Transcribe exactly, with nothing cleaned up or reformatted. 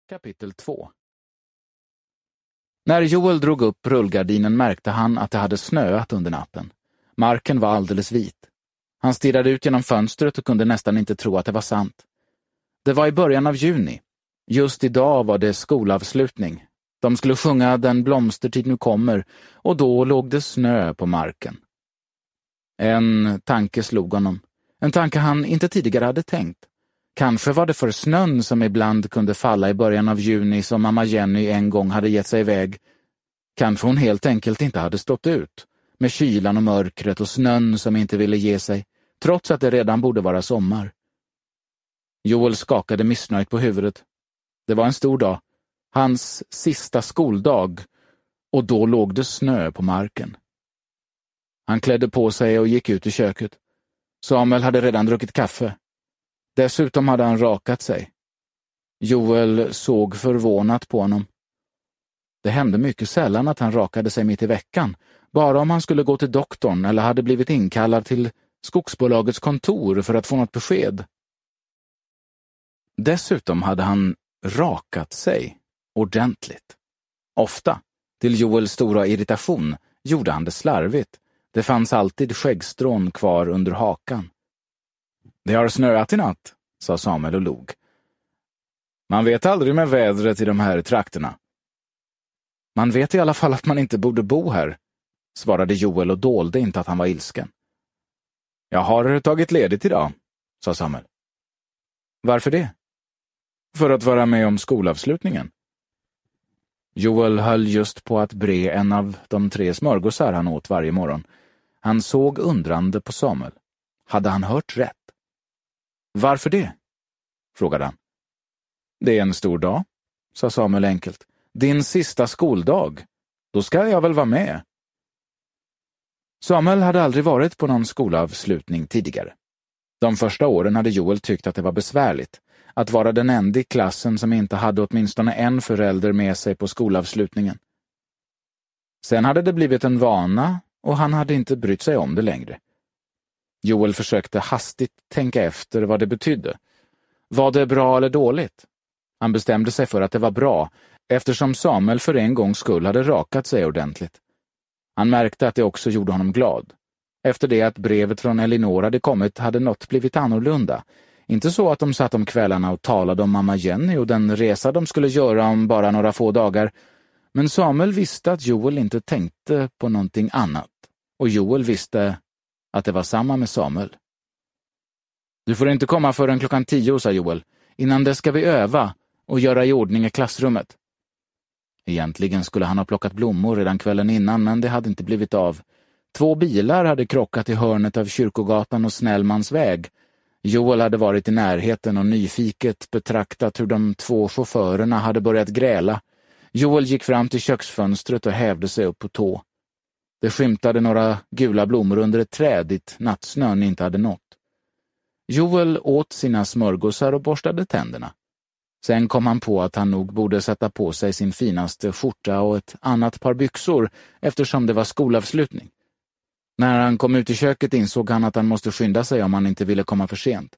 Kapitel två. När Joel drog upp rullgardinen märkte han att det hade snöat under natten. Marken var alldeles vit. Han stirrade ut genom fönstret och kunde nästan inte tro att det var sant. Det var i början av juni. Just idag var det skolavslutning. De skulle sjunga Den blomstertid nu kommer, och då låg det snö på marken. En tanke slog honom. En tanke han inte tidigare hade tänkt. Kanske var det för snön som ibland kunde falla i början av juni som mamma Jenny en gång hade gett sig iväg. Kanske hon helt enkelt inte hade stått ut, med kylan och mörkret och snön som inte ville ge sig, trots att det redan borde vara sommar. Joel skakade missnöjt på huvudet. Det var en stor dag, hans sista skoldag, och då låg det snö på marken. Han klädde på sig och gick ut i köket. Samuel hade redan druckit kaffe. Dessutom hade han rakat sig. Joel såg förvånat på honom. Det hände mycket sällan att han rakade sig mitt i veckan, bara om han skulle gå till doktorn eller hade blivit inkallad till skogsbolagets kontor för att få något besked. Dessutom hade han rakat sig ordentligt. Ofta, till Joels stora irritation, gjorde han det slarvigt. Det fanns alltid skäggstrån kvar under hakan. Det har snöat i natt, sa Samuel och log. Man vet aldrig med vädret i de här trakterna. Man vet i alla fall att man inte borde bo här, svarade Joel och dolde inte att han var ilsken. Jag har tagit ledigt idag, sa Samuel. Varför det? För att vara med om skolavslutningen. Joel höll just på att bre en av de tre smörgåsar han åt varje morgon. Han såg undrande på Samuel. Hade han hört rätt? Varför det? Frågade han. Det är en stor dag, sa Samuel enkelt. Din sista skoldag. Då ska jag väl vara med. Samuel hade aldrig varit på någon skolavslutning tidigare. De första åren hade Joel tyckt att det var besvärligt att vara den enda i klassen som inte hade åtminstone en förälder med sig på skolavslutningen. Sen hade det blivit en vana och han hade inte brytt sig om det längre. Joel försökte hastigt tänka efter vad det betydde. Var det bra eller dåligt? Han bestämde sig för att det var bra, eftersom Samuel för en gångs skull hade rakat sig ordentligt. Han märkte att det också gjorde honom glad. Efter det att brevet från Elinor hade kommit hade något blivit annorlunda. Inte så att de satt om kvällarna och talade om mamma Jenny och den resa de skulle göra om bara några få dagar. Men Samuel visste att Joel inte tänkte på någonting annat. Och Joel visste att det var samma med Samuel. Du får inte komma förrän klockan tio, sa Joel. Innan det ska vi öva och göra i ordning i klassrummet. Egentligen skulle han ha plockat blommor redan kvällen innan, men det hade inte blivit av. Två bilar hade krockat i hörnet av Kyrkogatan och Snällmans väg. Joel hade varit i närheten och nyfiket betraktat hur de två chaufförerna hade börjat gräla. Joel gick fram till köksfönstret och hävde sig upp på tå. Det skymtade några gula blommor under ett träd dit nattsnön inte hade nått. Joel åt sina smörgåsar och borstade tänderna. Sen kom han på att han nog borde sätta på sig sin finaste skjorta och ett annat par byxor eftersom det var skolavslutning. När han kom ut i köket insåg han att han måste skynda sig om han inte ville komma för sent.